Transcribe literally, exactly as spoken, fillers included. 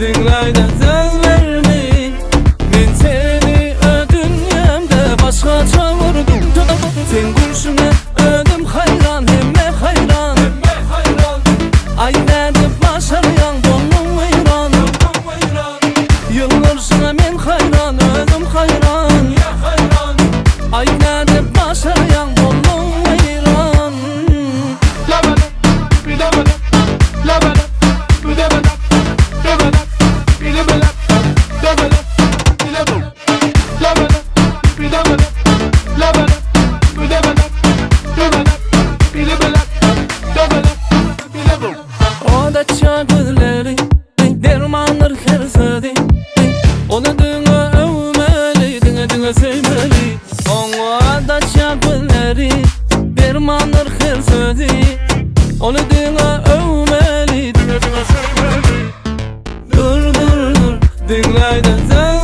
dinleyde söz vermeyi. Men seni ö dünyamda başka çavurdum. Sen gülüşüne ödüm hayran, hemme hayran. Aynadı başarayan donum hayran. Yıllarına men hayran, ödüm hayran. Aynadı başarayan donum hayran. O da çağırları dermanlar her sadi. Onu düğü övmeli, düğü düğü sevmeli. O da çağırları dermanlar her sadi. Onu düğü övmeli, düğü düğü sevmeli. Dur dur dur dinleyde sen.